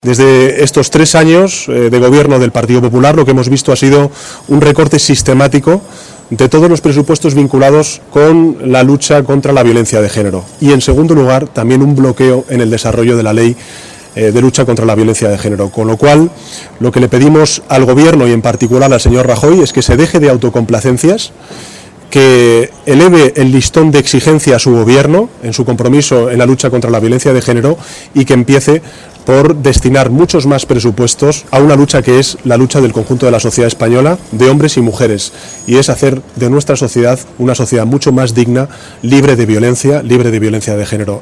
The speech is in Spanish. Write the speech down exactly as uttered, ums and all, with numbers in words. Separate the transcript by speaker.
Speaker 1: Desde estos tres años eh, de gobierno del Partido Popular lo que hemos visto ha sido un recorte sistemático de todos los presupuestos vinculados con la lucha contra la violencia de género y, en segundo lugar, también un bloqueo en el desarrollo de la ley eh, de lucha contra la violencia de género. Con lo cual, lo que le pedimos al Gobierno y en particular al señor Rajoy es que se deje de autocomplacencias, que eleve el listón de exigencia a su Gobierno en su compromiso en la lucha contra la violencia de género y que empiece por destinar muchos más presupuestos a una lucha que es la lucha del conjunto de la sociedad española, de hombres y mujeres, y es hacer de nuestra sociedad una sociedad mucho más digna, libre de violencia, libre de violencia de género.